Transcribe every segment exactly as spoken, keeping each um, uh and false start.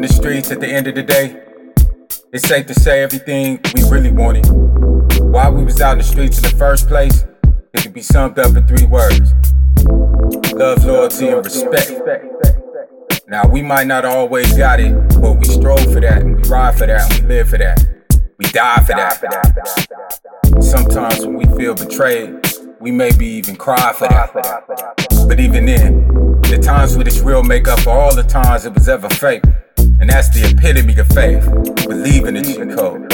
in the streets at the end of the day, it's safe to say everything we really wanted, why we was out in the streets in the first place, it could be summed up in three words: love, loyalty, and respect. Now, we might not always got it, but we strove for that, and we ride for that, and we live for that. We die for that. Sometimes when we feel betrayed, we maybe even cry for that. But even then, the times when it's real make up for all the times it was ever fake. And that's the epitome of faith, believing the G code.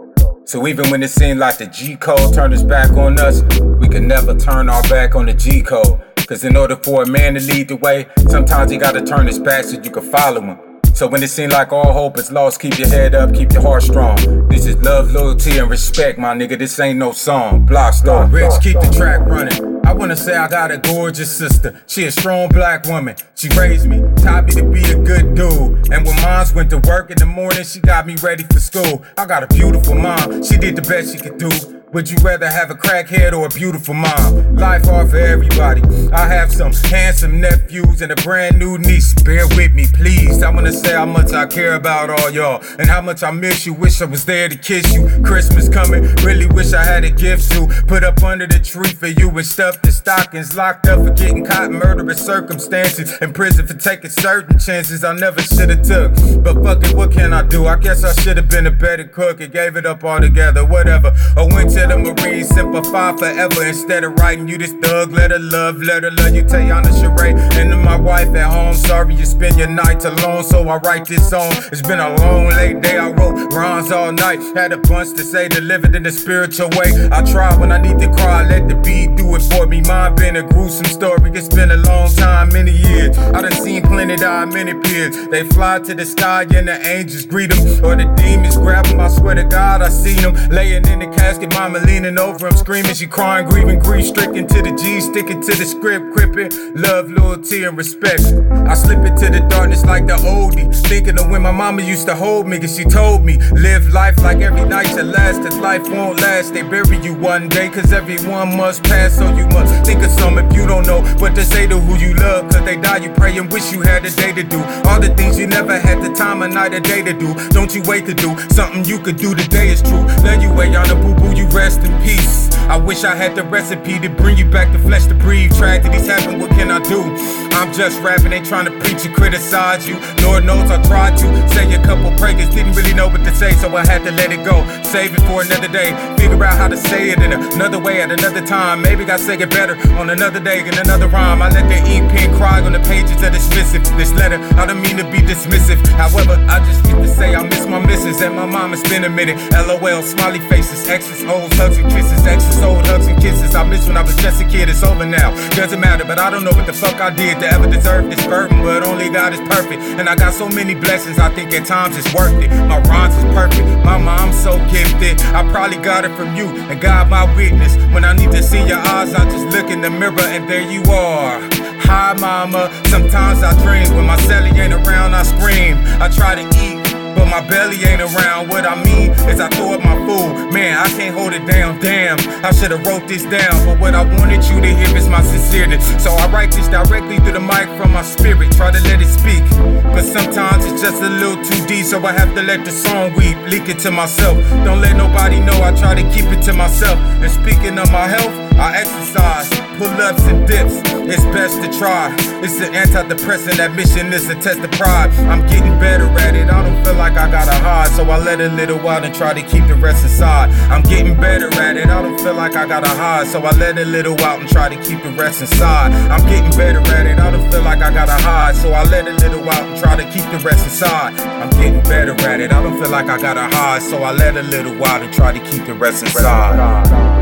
So even when it seemed like the G code turned its back on us, we can never turn our back on the G code. Cause in order for a man to lead the way, sometimes he gotta turn his back so you can follow him. So when it seems like all hope is lost, keep your head up, keep your heart strong. This is love, loyalty, and respect, my nigga. This ain't no song. Block star. Rich, keep the track running. I wanna say I got a gorgeous sister. She a strong black woman. She raised me, taught me to be a good dude. And when moms went to work in the morning, she got me ready for school. I got a beautiful mom. She did the best she could do. Would you rather have a crackhead or a beautiful mom? Life hard for everybody. I have some handsome nephews and a brand new niece. Bear with me, please. I wanna say how much I care about all y'all and how much I miss you. Wish I was there to kiss you. Christmas coming, really wish I had a gift to put up under the tree for you and stuff the stockings. Locked up for getting caught in murderous circumstances. In prison for taking certain chances I never should've took. But fuck it, what can I do? I guess I should've been a better cook and gave it up altogether. Whatever. I went to the Marines, simplify forever. Instead of writing you this thug letter, love letter, love you, Tayana Sheree. And to my wife at home, sorry you spend your nights alone, so I write this song. It's been a long, late day, I wrote rhymes all night. Had a bunch to say, delivered in a spiritual way. I try when I need to cry, let the beat do it for me. Mine been a gruesome story, it's been a long time, many years. I done seen plenty die, many peers. They fly to the sky and the angels greet them, or the demons grab them. I swear to God I seen them laying in the casket, mama leaning over him, screaming, she crying, grieving, grief stricken to the G, sticking to the script, crippin', love, loyalty, and respect. I slip into the darkness like the oldie, thinking of when my mama used to hold me, cause she told me, live life like every night should last, cause life won't last. They bury you one day, cause everyone must pass, so you must think of some if you don't know what to say to who you love, cause they die, you pray and wish you had a day to do all the things you never had the time of night or day to do. Don't you wait to do something you could do today is true. Love you way on the boo-boo, you rest in peace. I wish I had the recipe to bring you back to flesh to breathe. Tragedies happen, what can I do? I'm just rapping, ain't trying to preach or criticize you. Lord knows I tried to say a couple prayers, didn't really know what to say, so I had to let it go. Save it for another day, figure out how to say it in another way at another time. Maybe I say it better on another day in another rhyme. I let the ink pen cry on the pages of dismissive. This letter, I don't mean to be dismissive. However, I just need to say I miss my missus and my mom. It's been a minute. LOL, smiley faces, X's, O's, hugs and kisses, X's, old hugs and kisses. I miss when I was just a kid, it's over now. Doesn't matter, but I don't know what the fuck I did to ever deserve this burden. But only God is perfect, and I got so many blessings, I think at times it's worth it. My rhymes is perfect, my mom's so gifted. I probably got it from you, and God my witness. When I need to see your eyes, I just look in the mirror, and there you are. Hi mama, sometimes I dream. When my celly ain't around, I scream. I try to eat, but my belly ain't around. What I mean is I throw up my food. Man, I can't hold it down, damn. I should've wrote this down, but what I wanted you to hear is my sincereness. So I write this directly through the mic from my spirit, try to let it speak. But sometimes it's just a little too deep, so I have to let the song weep, leak it to myself. Don't let nobody know, I try to keep it to myself. And speaking of my health, I exercise, pull-ups and dips, it's best to try. It's an antidepressant, that mission is a test of pride. I'm getting better at it, I don't feel like I gotta hide, so I let it a little while and try to keep the rest inside. I'm getting better at it, I don't feel like I gotta hide, so I let it a little while and try to keep the rest inside. I'm getting better at it, I don't feel like I gotta hide, so I let it a little while and try to keep the rest inside. I'm getting better at it, I don't feel like I gotta hide, so I let it a little while and try to keep the rest inside.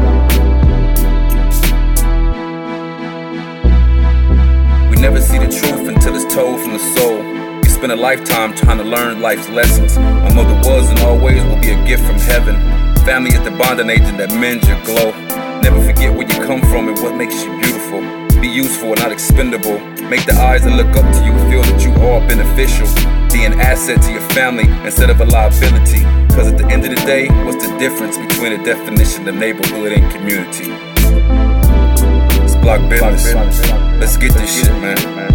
We never see the truth until it's told from the soul. We spend a lifetime trying to learn life's lessons. My mother was and always will be a gift from heaven. Family is the bonding agent that mends your glow. Never forget where you come from and what makes you beautiful. Be useful and not expendable. Make the eyes that look up to you feel that you are beneficial. Be an asset to your family instead of a liability. Cause at the end of the day, what's the difference between the definition of neighborhood and community? Block business. Let's get this shit, man.